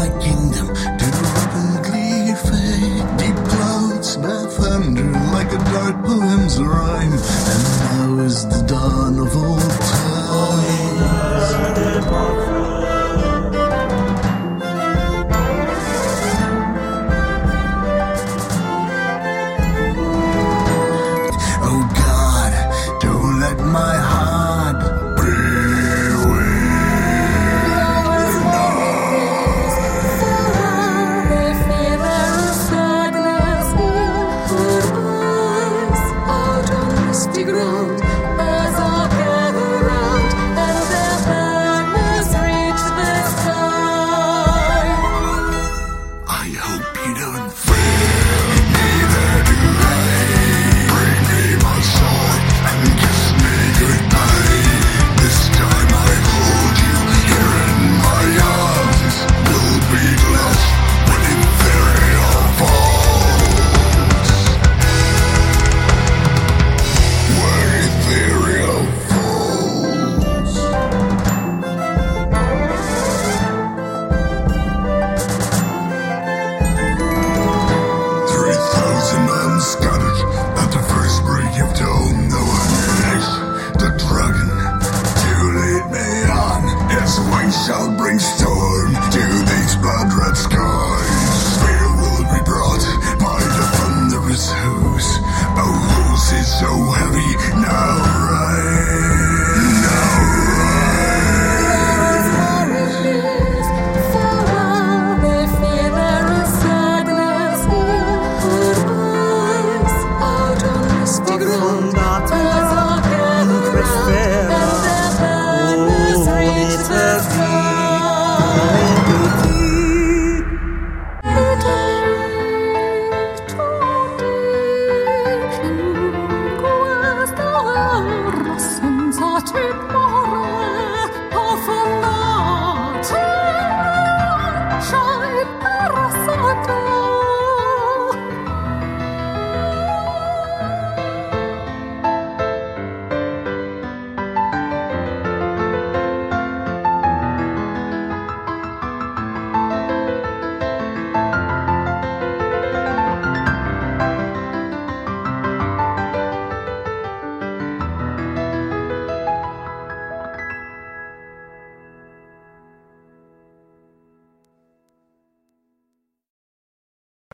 my kingdom to rapidly fade. Deep clouds bear thunder like a dark poem's rhyme. And now is the dawn of all time. Oh God, don't let my heart be weary now. The fever of sadness in her eyes, out on misty ground, as I gather round, and their banners reach the sky. I hope you don't fear, neither do I. Bring me my sword and kiss me goodbye. This time I hold you here in my arms. We'll be blessed when Ethereal falls. When Ethereal falls. 3,000 unscattered at the first break of dawn. No one next, the dragon to lead me on. His wings shall bring storm to these blood red scars.